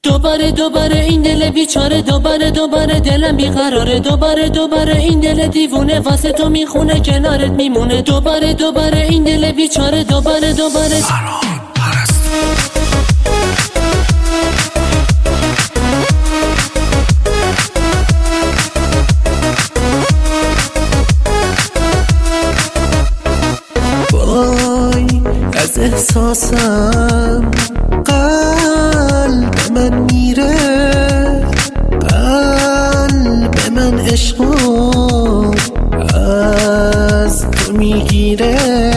دوباره این دل بیچاره، دوباره دلم بیقراره، دوباره این دل دیوونه واسه تو میخونه کنارت میمونه، دوباره این دل بیچاره، دوباره وای از احساسم قلب من میره، قلب من عشقو از تو میگیره،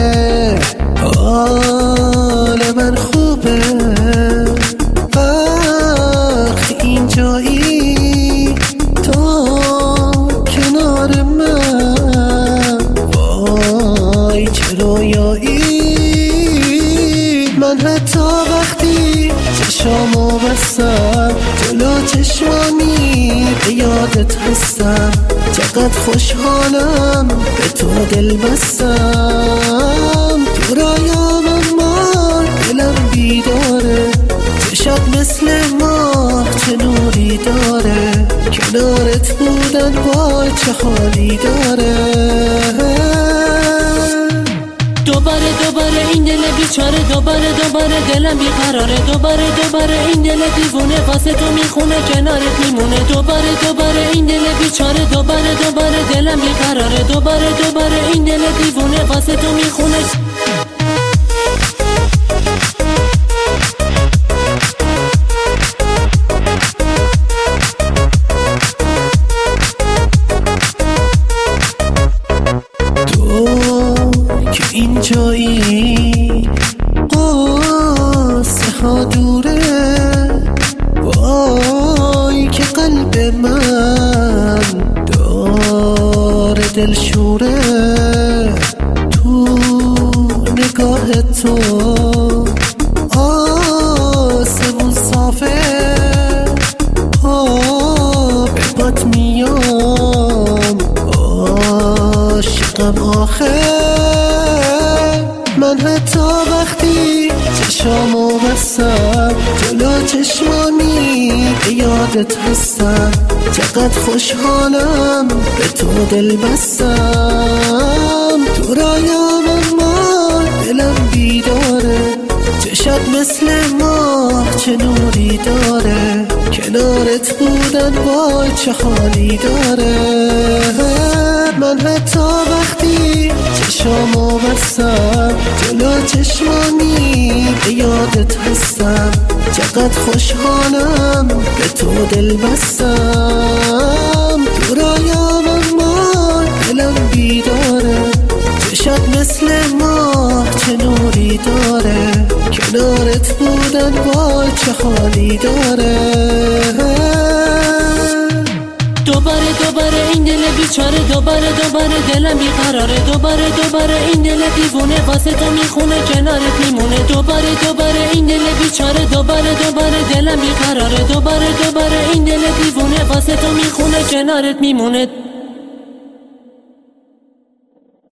حال من خوبه وقتی اینجایی تو کنار من، وای چه رویایی. من حتی وقتی چشامو بستم جلو چشمانی به یادت هستم، چقدر خوشحالم به تو دل بستم، تو رایانم مار دلم بیداره، چشات مثل ماه چه نوری داره، کنارت بودن وای چه حالی داره. دوباره این دل بیچاره، دوباره دلم بیقراره، دوباره این دل دیوونه واسه تو میخونه کنارت میمونه، دوباره این دل بیچاره، دوباره دلم بیقراره، دوباره این دل دیوونه واسه تو میخونه. که اینجایی قصه ها دوره، وای که قلب من داره دلشوره، تو نگاه تو آسمون صافه، پا به پات میام عاشقم آخه. من حتی وقتی چشامو بستم جلو چشمانی به یادت هستم، چقدر خوشحالم به تو دل بستم، تو رایانم مار دلم بیداره، چشات مثل ماه چه نوری داره، کنارت بودن وای چه حالی داره. من حتی وقتی چشامو بستم جلو چشمانی به یادت هستم، چقدر خوشحالم به تو دل بستم، تو رایانم مار دلم بیداره، چشات مثل ماه چه نوری داره، کنارت بودن وای چه حالی داره. دوباره این دل بیچاره، دوباره دلم بیقراره، دوباره این دل دیوونه واسه تو میخونه کنارت میمونه، دوباره این دل بیچاره، دوباره دلم بیقراره، دوباره این دل دیوونه واسه تو میخونه کنارت میمونه.